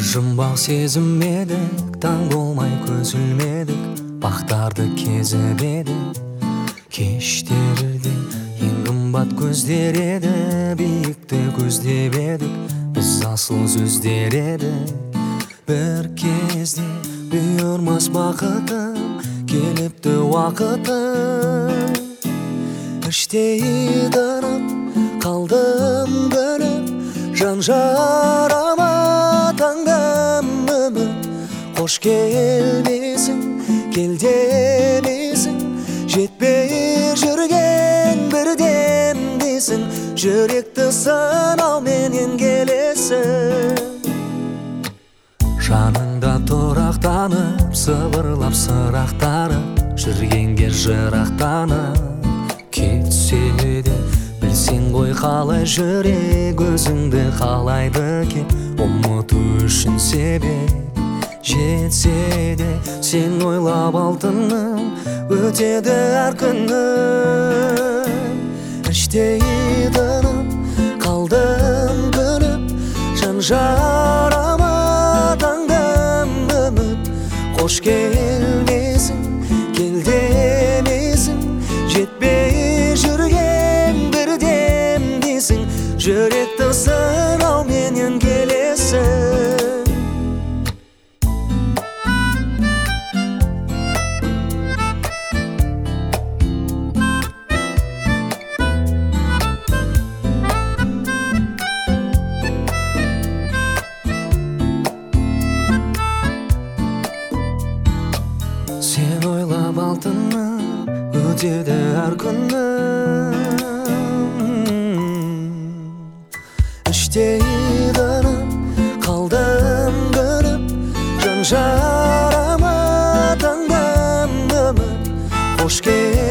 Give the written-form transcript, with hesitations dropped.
Жұмбақ сезім едік, таң болмай көз ілмедік, бақтарды кезіп едік. Кештерде ең қымбат көздер еді, биікті көздеп едік, біз асыл сөздер едік. Бір кезде бұйырмас бақытым, келіпті уақытым. Іштей тынып қалдым көніп, жан жарама таңдам үміт. Қош келмесің, кел демесің, жетпей жүрген бірден дейсің. Жүректі сынауменен келесің. Жаныңда тұрақтанып, сыбырлап сырақтарып, жүргенге жырақтанып кетсе де, білсең ғой қалай жүрек өзіңді қалайды екен. Ұмыту үшін себеп жетсе де, сен ойлап алтыным, өтеді әр күнім. Іштей тынып қалдым көніп, жан жарама таңдам үміт. Қош келмесің, кел демесің, жетпей жүрген бірден дейсің. Жүректі сынауменен келесің. Сен ойлап алтыным, өтеді әр күнім. Іштей тынып қалдым көніп, жан жарама таңдам үміт. Қош